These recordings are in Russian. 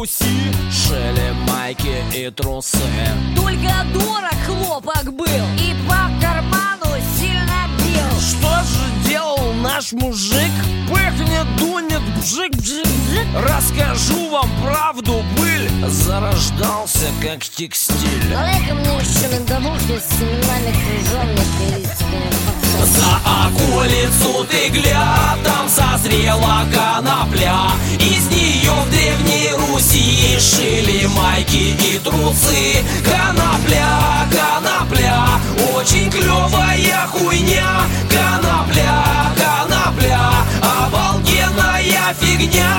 Руси шили майки и трусы. Только дурак хлопок был и по карману сильно бил. Что же делал наш мужик? Пыхнет, дунет, бжик-бжик-бжик. Расскажу вам правду, быль зарождался как текстиль. Налей-ка мне еще медовухи с семенами крыжовника и За околицу ты глядь, там созрела конопля. Из нее в Древней Руси шили майки и трусы. Конопля, конопля, очень клевая хуйня. Конопля, конопля, обалденная фигня.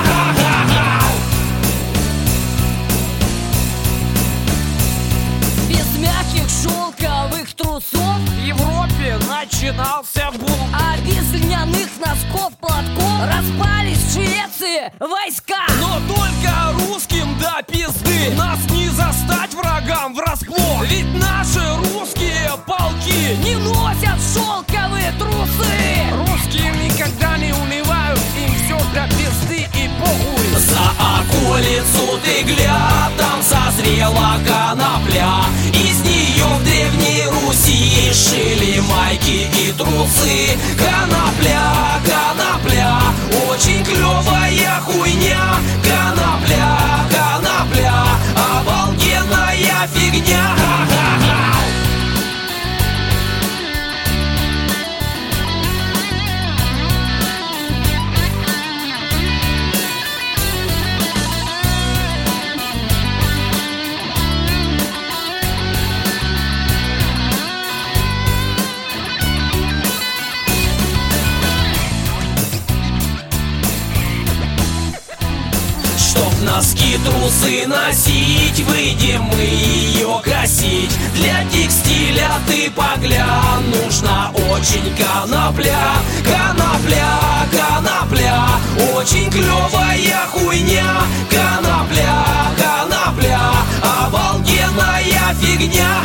без мягких шелковых трусов В Европе начинался бум. а без льняных носков платков распались в Швеции войска. Но только русским до пизды нас не застать врагам врасплох. Ведь наши русские полки Не носят шелковые трусы. русские никогда не унывают, им все до пизды и похуй. За околицу ты глядь, там созрела конопля. Из нее в Древней Руси шили майки и трусы. Конопля, конопля, очень клевая хуйня. Конопля, конопля, обалденная фигня. Чтоб носки, трусы носить, выйдем мы ее красить. Для текстиля ты поглянь, нужна очень конопля. Конопля, конопля, очень клевая хуйня. Конопля, конопля, обалденная фигня.